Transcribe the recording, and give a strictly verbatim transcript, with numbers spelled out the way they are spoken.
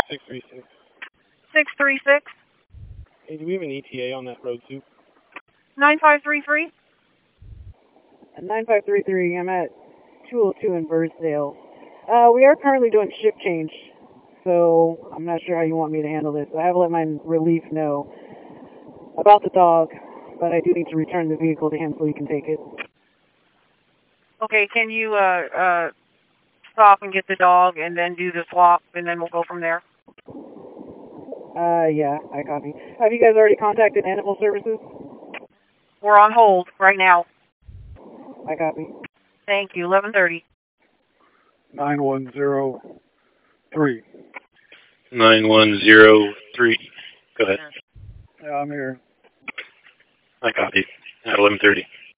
six three six. six three six. Hey, do we have an E T A on that road, Soup? nine five three three. nine five three three, I'm at two oh two in Birdsdale. Uh, we are currently doing shift change, so I'm not sure how you want me to handle this. I have let my relief know about the dog, but I do need to return the vehicle to him so he can take it. Okay, can you uh, uh, stop and get the dog and then do the swap, and then we'll go from there? Uh, yeah, I copy. Have you guys already contacted Animal Services? We're on hold right now. I copy. Thank you. eleven thirty. nine one zero three. nine one zero three. Go ahead. Yeah, I'm here. I copy. At eleven thirty.